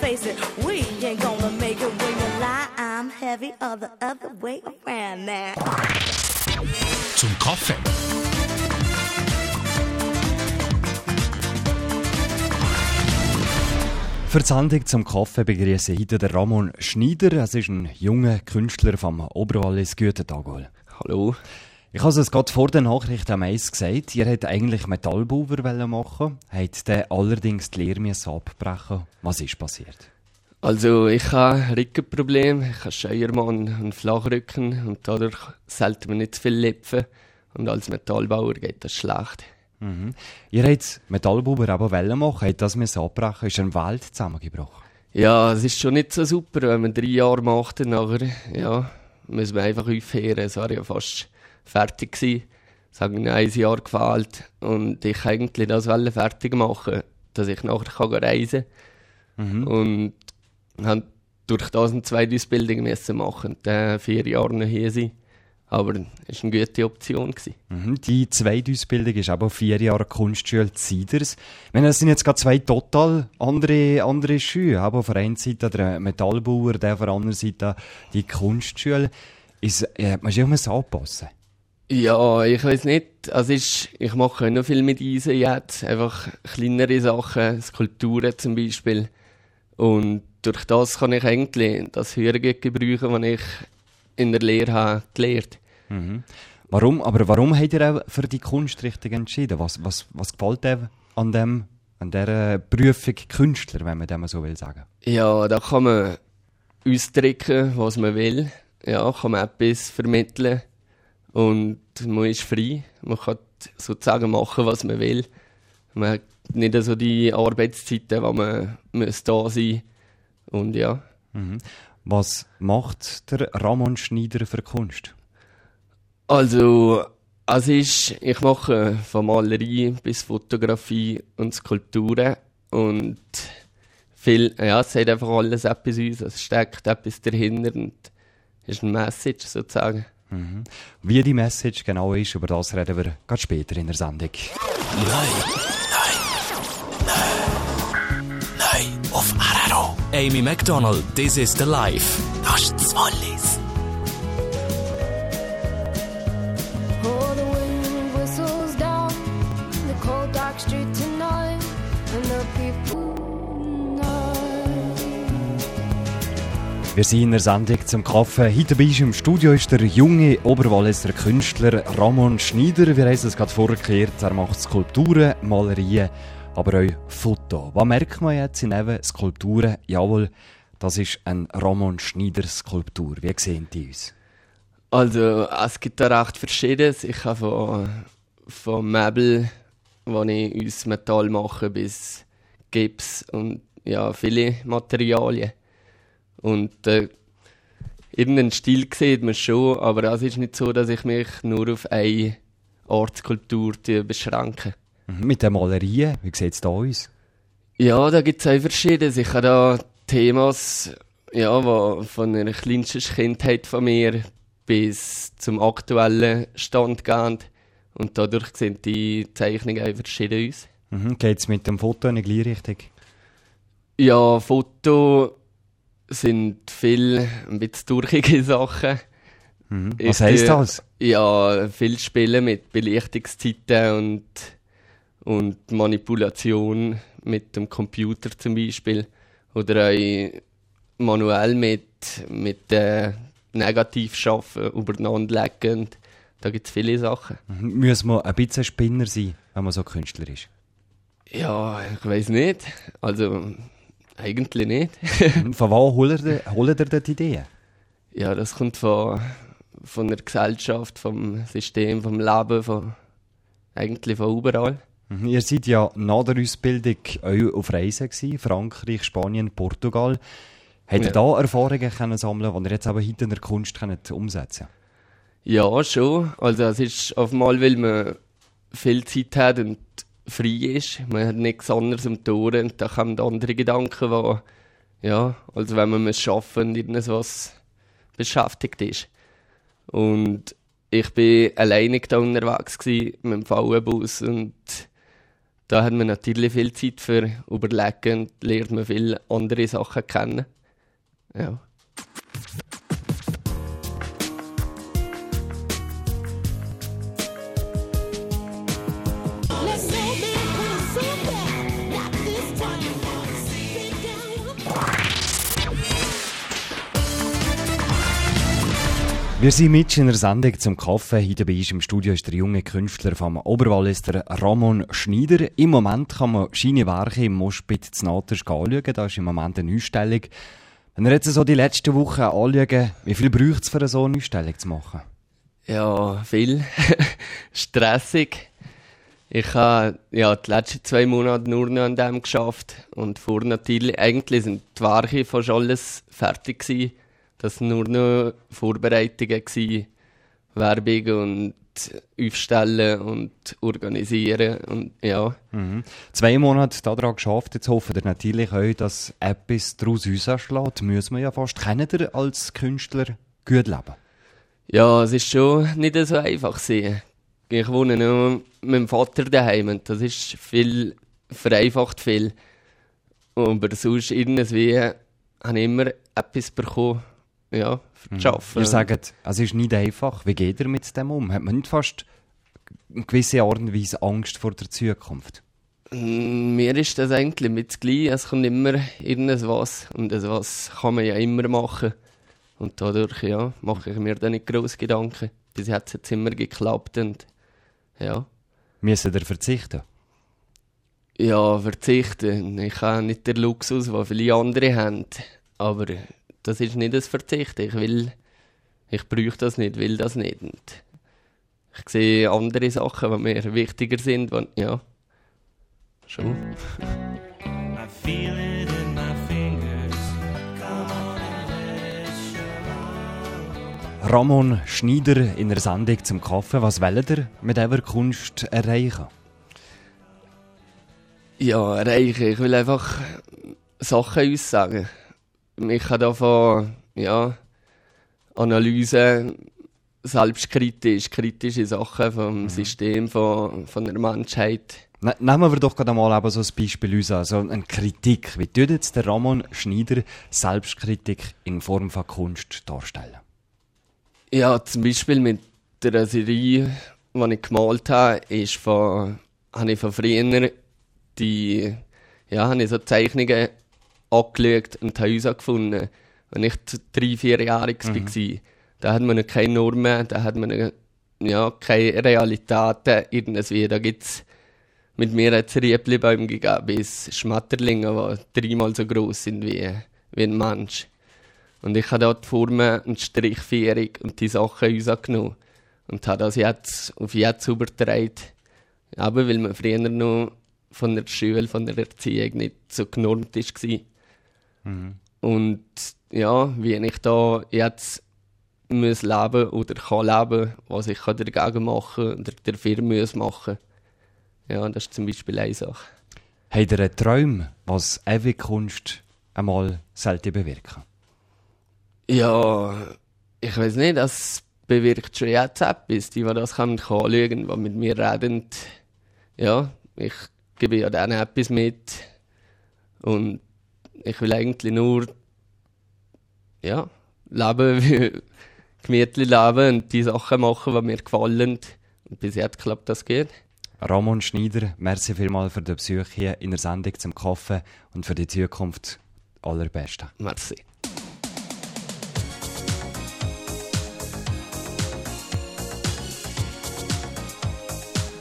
face it, we ain't gonna make it when you lie. I'm heavy or the other way around now. Zum Kaffee. Für die Sendung zum Kaffee begrüße ich heute den Ramon Schneider. Er ist ein junger Künstler vom Oberwallis. Guten Tag, Ol. Hallo. Ich habe es gerade vor der Nachricht am Eis gesagt. Ihr hättet eigentlich Metallbauer machen, habt dann allerdings die Lehre abbrechen. Was ist passiert? Also ich habe ein Rückenproblem, ich habe Scheuermann und Flachrücken und dadurch sollte man nicht zu viel lüpfen. Und als Metallbauer geht das schlecht. Mhm. Ihr habt Metallbauer aber machen, habt das abbrechen, ist eine Welt zusammengebrochen. Ja, es ist schon nicht so super, wenn man 3 Jahre macht und nachher, ja, müssen wir einfach aufhören. Es war ja fast fertig gewesen. Es hat mir 1 Jahr gefehlt und ich eigentlich das fertig machen, dass ich nachher reisen kann. Und habe durch das eine zweite Ausbildung machen und dann 4 Jahre noch hier sein. Aber es war eine gute Option. Die zweite Ausbildung ist aber 4 Jahre Kunstschule Ziders. Ich meine, das sind jetzt gerade 2 total andere Schuhe. Aber auf der einen Seite der Metallbauer, der auf der anderen Seite die Kunstschule. Man muss auch anpassen. Ja, ich weiss nicht. Also ich mache noch viel mit Eisen jetzt. Einfach kleinere Sachen, Skulpturen zum Beispiel. Und durch das kann ich eigentlich das Hören gebrauchen, was ich in der Lehre habe gelernt. Mhm. Warum habt ihr auch für die Kunstrichtung entschieden? Was gefällt dir an dieser Berufung Künstler, wenn man dem so will sagen? Ja, da kann man ausdrücken, was man will. Ja, kann man etwas vermitteln. Und man ist frei. Man kann sozusagen machen, was man will. Man hat nicht so die Arbeitszeiten, wo man da sein muss. Und ja. Mhm. Was macht der Ramon Schneider für Kunst? Also ich mache von Malerei bis Fotografie und Skulpturen und viel, ja, es hat einfach alles etwas aus, es steckt etwas dahinter und ist eine Message sozusagen. Mhm. Wie die Message genau ist, über das reden wir ganz später in der Sendung. Nein, auf RRO. Amy MacDonald, This is the Life. Das ist das Wallis. Oh, the wind whistles down the cold dark street tonight, and the people Wir sind in der Sendung zum Kaffee. Heute bei uns im Studio ist der junge Oberwalliser Künstler Ramon Schneider. Wir haben es gerade vorgeklärt, er macht Skulpturen, Malereien, aber auch Foto. Was merkt man jetzt in eben Skulpturen? Jawohl, das ist eine Ramon Schneider Skulptur. Wie sehen die uns? Also es gibt da recht Verschiedenes. Ich habe von Möbel, die ich aus Metall mache, bis Gips und ja, viele Materialien. Und irgendeinen Stil sieht man schon, aber es ist nicht so, dass ich mich nur auf eine Art Skulptur beschränke. Mit den Malerien, wie sieht es da aus? Ja, da gibt es auch Verschiedenes. Ich habe da Themas, ja, die von einer kleinsten Kindheit von mir bis zum aktuellen Stand gehen. Und dadurch sehen die Zeichnungen auch verschieden aus. Geht es mit dem Foto in die gleiche Richtung? Ja, Foto sind viel ein bisschen durchige Sachen. Was heisst das? Ja, viel Spielen mit Belichtungszeiten und Manipulation mit dem Computer zum Beispiel. Oder auch manuell mit Negativschaffen übereinander legen. Da gibt es viele Sachen. Muss man ein bisschen Spinner sein, wenn man so Künstler ist? Ja, ich weiss nicht. Also, eigentlich nicht. Von wo holt ihr denn die Ideen? Ja, das kommt von der Gesellschaft, vom System, vom Leben, eigentlich von überall. Ihr seid ja nach der Ausbildung auch auf Reisen gewesen, Frankreich, Spanien, Portugal. Habt ihr da Erfahrungen können sammeln, die ihr jetzt aber heute in der Kunst umsetzen könnt? Ja, schon. Also es ist auf einmal, weil man viel Zeit hat und frei ist. Man hat nichts anderes am Tun und da kommen andere Gedanken, die, ja, also wenn man arbeiten und irgendwas beschäftigt ist. Und ich bin alleine da unterwegs gewesen, mit dem VW-Bus und da hat man natürlich viel Zeit für Überlegen und lernt man viele andere Sachen kennen. Ja. Wir sind mit in einer Sendung zum Kaffee. Hier dabei ist im Studio ist der junge Künstler vom Oberwallis, der Ramon Schneider. Im Moment kann man seine Werke im Moschpit zu Natersch anschauen. Da ist im Moment eine Ausstellung. Wenn wir jetzt so die letzten Wochen anschauen, wie viel braucht es, für so eine Ausstellung zu machen? Ja, viel. Stressig. Ich habe die letzten 2 Monate nur noch an dem geschafft. Und vor natürlich, eigentlich sind die Werke fast alles fertig gewesen. Das waren nur noch Vorbereitungen gewesen, Werbung und aufstellen und organisieren und ja. 2 Monate daran geschafft, jetzt hoffen wir natürlich auch, dass etwas daraus rausschlägt. Müssen wir ja fast. Kennt ihr als Künstler gut leben? Ja, es ist schon nicht so einfach gewesen. Ich wohne noch mit dem Vater daheim und das ist viel, vereinfacht viel. Aber sonst irgendwie habe ich immer etwas bekommen. Ja, für das Arbeiten. Ihr sagt, es ist nicht einfach. Wie geht ihr mit dem um? Hat man nicht fast in gewisser Art und Weise Angst vor der Zukunft? Mir ist das eigentlich mit gleich. Es kommt immer irgendwas. Und das kann man ja immer machen. Und dadurch mache ich mir da nicht grosse Gedanken. Bis jetzt hat es jetzt immer geklappt. Und, ja. Müssen ihr verzichten? Ja, verzichten. Ich habe nicht den Luxus, den viele andere haben. Aber das ist nicht das Verzichten. Ich brauche das nicht, will das nicht. Und ich sehe andere Sachen, die mir wichtiger sind. Ja, schon. I feel it in my fingers. Come on and let it show. Ramon Schneider in der Sendung zum Kaffee. Was wollt ihr mit dieser Kunst erreichen? Ja, erreichen. Ich will einfach Sachen aussagen. Ich habe davon Analyse, kritische Sachen vom System, von der Menschheit. Nehmen wir doch gerade mal eben so ein Beispiel aus, also eine Kritik. Wie tut jetzt der Ramon Schneider Selbstkritik in Form von Kunst darstellen? Ja, zum Beispiel mit der Serie, die ich gemalt habe, habe ich von früher habe ich so Zeichnungen angeschaut und habe herausgefunden, wenn ich 3-4 Jahre war, da hat man noch keine Normen, da hat man keine Realitäten irgendwie. Da gibt's mit mir ein Riebli-Baum gegeben, bis Schmetterlinge, die 3-mal so gross sind wie ein Mensch. Und ich habe dort die Formen und Strichführung und die Sachen rausgenommen und habe das jetzt auf jetzt übertragen. Aber weil man früher noch von der Schule, von der Erziehung nicht so genormt war. Und ja, wie ich da jetzt muss leben oder kann leben, was ich dagegen machen oder dafür muss machen. Ja, das ist zum Beispiel eine Sache. Habt ihr einen Traum, was ewig Kunst einmal sollte bewirken? Ja, ich weiß nicht, das bewirkt schon jetzt etwas. Die das anschauen können, die mit mir reden. Ja, ich gebe ja denen etwas mit. Und ich will eigentlich nur leben, gemütlich leben und die Sachen machen, die mir gefallen. Und bis jetzt klappt das gut. Ramon Schneider, merci vielmals für den Besuch hier in der Sendung zum Kaffee und für die Zukunft allerbeste. Merci.